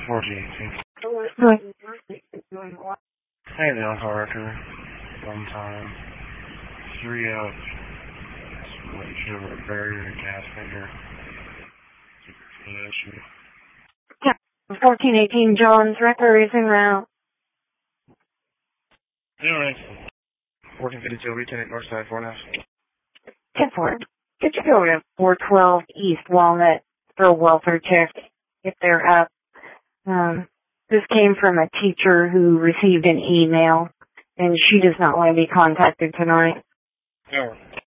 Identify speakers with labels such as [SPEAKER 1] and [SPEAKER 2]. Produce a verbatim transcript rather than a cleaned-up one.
[SPEAKER 1] fourteen eighteen.
[SPEAKER 2] Good.
[SPEAKER 1] Hey now, Harker. Sometime. Three up. Make sure we're buried in a gas finger.
[SPEAKER 2] Yeah. fourteen eighteen John's Wrecker is en route.
[SPEAKER 1] Alright. fourteen fifty-two, weekend at Northside, four and a half.
[SPEAKER 2] ten four. Did you go to four twelve East Walnut for a welfare check if they're up? Um, this came from a teacher who received an email, and she does not want to be contacted tonight.
[SPEAKER 1] Oh.